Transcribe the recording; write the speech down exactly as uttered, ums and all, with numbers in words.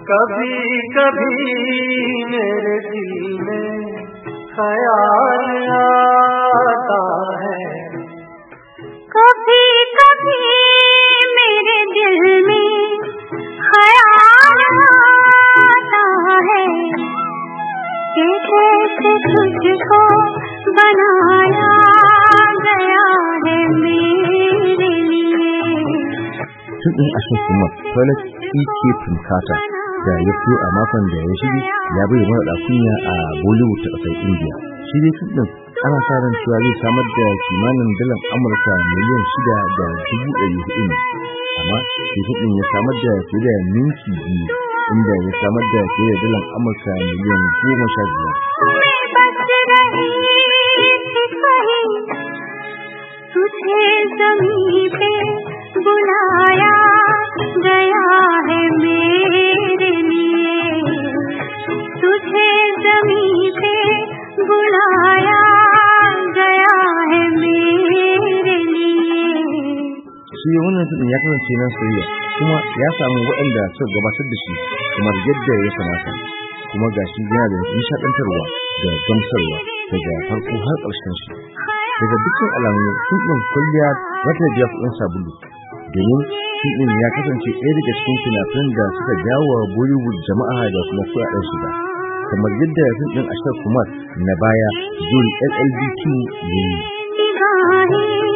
कभी कभी मेरे दिल में ख्याल आता है, कभी कभी मेरे दिल में ख्याल आता है कि कैसे तुझको बनाया गया है मेरे लिए. Tun ɗin Ashok Kumar, Toilet E K Pinkata da ya fito a makon da ya shige ya bai mara kunya a Bollywood ta ƙasar India. Shi dai tun ɗin ana sa ran cewa zai samar da kimanin dalar Amurka miliyan shida da dubu ɗari hudu ne, amma shi ɗin ya samar da fiye da minti biyu inda ya samar da fiye da dalar Amurka miliyan goma sha biyar. तुझे ज़मीं पे बुलाया गया है मेरे लिए, तुझे ज़मीं पे बुलाया गया है मेरे लिए. Shi wannan tudun ya kasance na soyayya kuma ya samu waɗanda suka gabatar da shi kamar yadda ya kamata, kuma gashi yana da nishaɗantarwa da gamsarwa daga farko har ƙarshen shi. Daga dukkan alamu tudun kwalliya za ta biya kuɗin sabulu, domin tudun ya kasance ɗaya daga cikin fina-finan da suka jawo Bollywood jama'a da kuma kuɗaɗen shiga, kamar yadda tudun Ashok Kumar na baya Zuri L L B two yayi.